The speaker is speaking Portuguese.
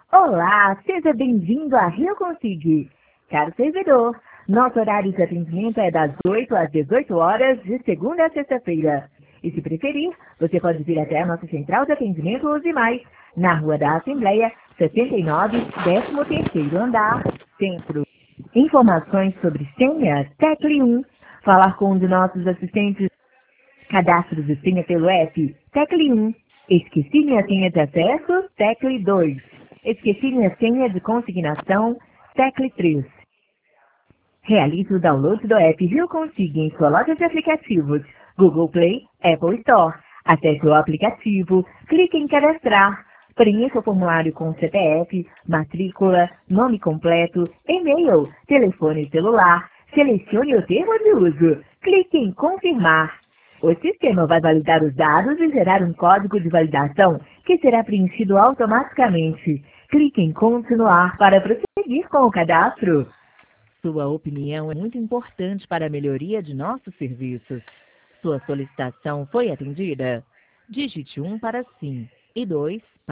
Olá, seja bem-vindo à Rio Consig. Caro servidor, nosso horário de atendimento é das 8 às 18 horas, de segunda a sexta-feira. E se preferir, você pode vir até a nossa central de atendimento Use Mais, na Rua da Assembleia, 79, 13º andar, Centro. Informações sobre senha, tecle 1. Falar com um de nossos assistentes, cadastro de senha pelo app, tecle 1. Esqueci minha senha de acesso, tecle 2. Esqueci minha senha de consignação, tecle 3. Realize o download do app Rio Consig em sua loja de aplicativos, Google Play, Apple Store. Acesse o aplicativo, clique em cadastrar, preencha o formulário com CPF, matrícula, nome completo, e-mail, telefone celular, selecione o termo de uso, clique em confirmar. O sistema vai validar os dados e gerar um código de validação que será preenchido automaticamente. Clique em continuar para prosseguir com o cadastro. Sua opinião é muito importante para a melhoria de nossos serviços. Sua solicitação foi atendida? Digite 1 para sim e 2